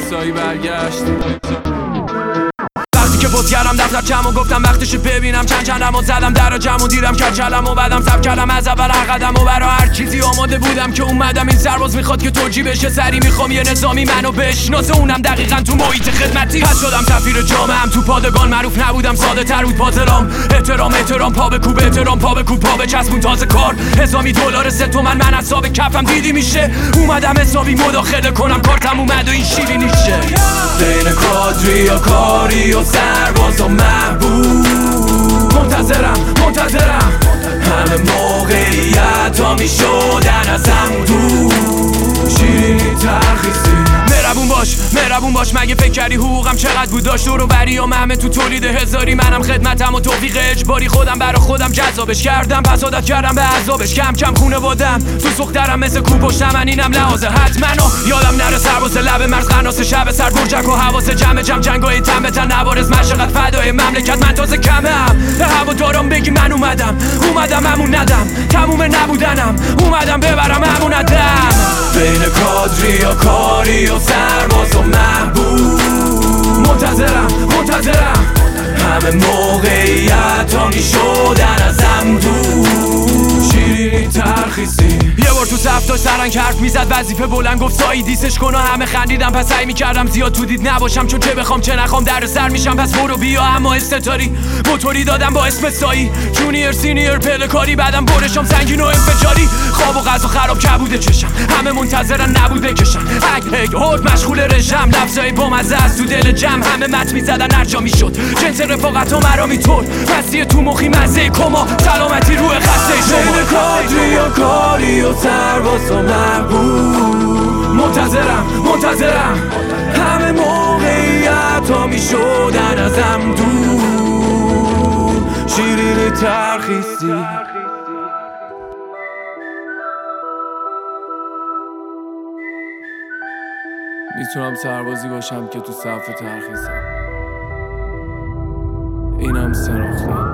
سایی برگشت. وقتی که بود کردم دفتر کم و گفتم وقتش ببینم چندم و زدم در جمع و دیدم کلم و بعدم سب کردم از اول عقدم و برا هر چیزی آماده بودم که اومدم. این سرباز میخواد که توجیه بشه، سری میخوام یه نظامی منو بشناسه، اونم دقیقاً تو محیط خدمتی. پس شدم سفیر جامعه‌ام تو پادگان، معروف نبودم، ساده تر بود پاترام. احترام پا بکوب، احترام پا بکوب، پا بچسبون تازه کار. حسابی $3 3 تومن من حساب کفم دیدی میشه. اومدم حسابی مداخله کنم، کارتم اومد و این شیرینیشه. بین کادری و کاری و سرباز و محبوب منتظرم همه موقعیت ها میشدن ازم دور. شیرینی ترخیصی مهربون باش مگه فکر کردی حقوقم چقدر بود؟ داشت دور و بریام همه تو تولید هزاری، منم خدمتم و توفیق اجباری خودم برا خودم جذابش کردم، پس عادت کردم به عذابش. کم خونه بادم تو سخترم مثل کو پشتم، من اینم لحاظه حتما و یادم نره سرباز لب مرز قناس شب سر برجک و حواس جمع جنگای تن به تن نوارز مشقت فدای مملکت. من تازه کمم به هوا دارم بگی من اومدم همون ندم تموم نبودنم، اومدم ببرم همون ندم. بین کادری و کاری و سرباز و محبوب منتظرم همه موقعیت ها میشدن ازم دور. شیرینی ترخیصی یه بار تو صف داشت سرنگ حرف میزد، وظیفه بلند گفت سایی دیسش کن و همه خندیدم. پس سعی میکردم زیاد تو دید نباشم، چون چه بخوام چه نخوام در سر میشم. پس برو بیا اما استتاری موتوری دادم با اسم سایی، جونیر سینیر پلکاری، بعدم برشم سنگین و انفجاری. خواب و غذا خراب کبوده چشم، همه منتظرن نبود بکشن. هک هورد مشغول رژم، لفظای بامزه از تو دل جمع، همه مت میزدن هر جا میشد. جنس رفاقت ها مرا میطور مسیح تو مخی مزه کما، سلامتی روح خسته شما. بین کادری و کاری و سرباز و محبوب منتظرم همه موقعیت ها میشدن ازم دور. شیرینی ترخیصی میتونم سربازی باشم که تو صف ترخیصم، اینم سراخته.